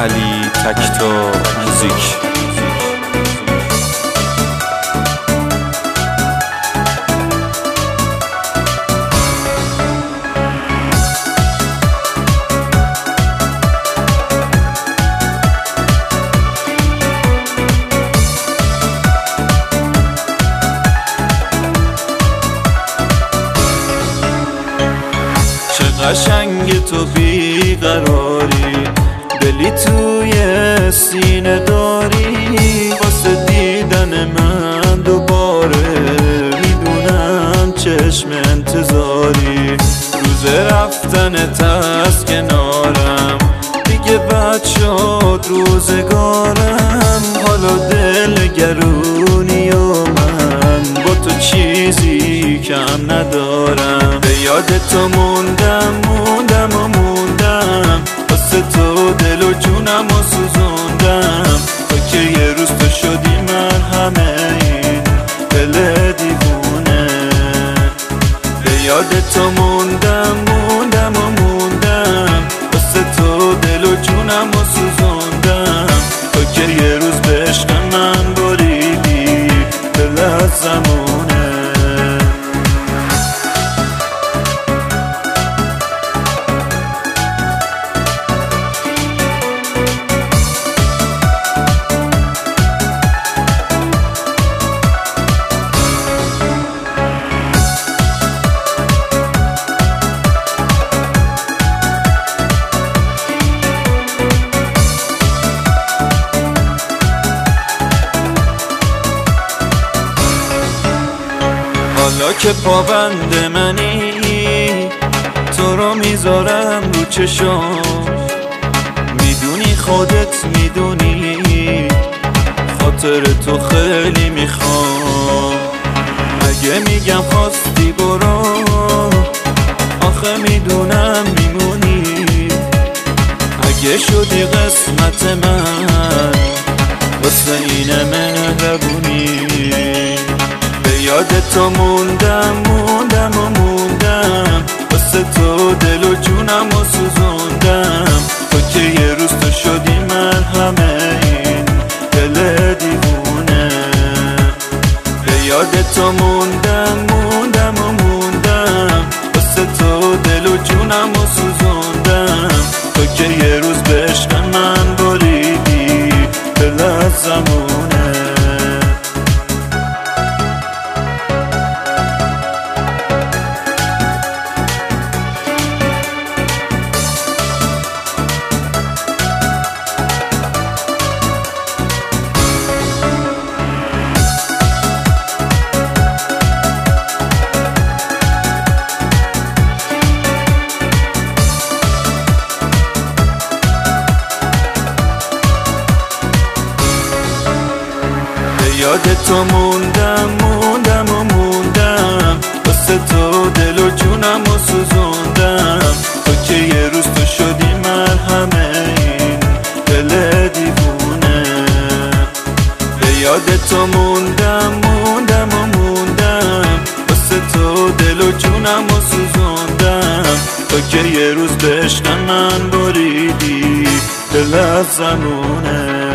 علی تکتا موزیک. قشنگ تو بیقراری، دلی توی سینه داری، واسه دیدن من دوباره میدونم چشم انتظاری. روز رفتنت از کنارم دیگه بد شد روزگارم، حالا دلگرونی و من با تو چیزی کم ندارم. به یاد تو موندم واسه تو دل و جونم و سوزوندم، تا که یه روز تو شدی مرهم این دل دیوونه. به یاد تو موندم واسه تو دل و جونم و سوزوندم، تا که یه روز به عشق من بریدی دل از زمونه. حالا که پابند منی تو رو میذارم رو چشم، میدونی خودت میدونی خاطر تو خیلی میخوام. اگه میگم خواستی برو آخه میدونم میمونی، اگه شدی قسمت من واسه اینه مهربونی. یاد تو موندم واسه تو دل و جونم و سوزوندم، تا که یه روز تو شدی مرهم این دل دیوونه. به یاد تو موندم واسه تو دل و جونم و سوزوندم، تا که یه روز به عشق من بریدی دل از زمونه. یاد تو موندم واسه تو دل و جونم و سوزوندم، تا که یه روز تو شدی مرهم این دل دیوونه. به یاد تو موندم واسه تو دل و جونم و سوزوندم، تا که یه روز به عشق من بریدی دل از زمونه.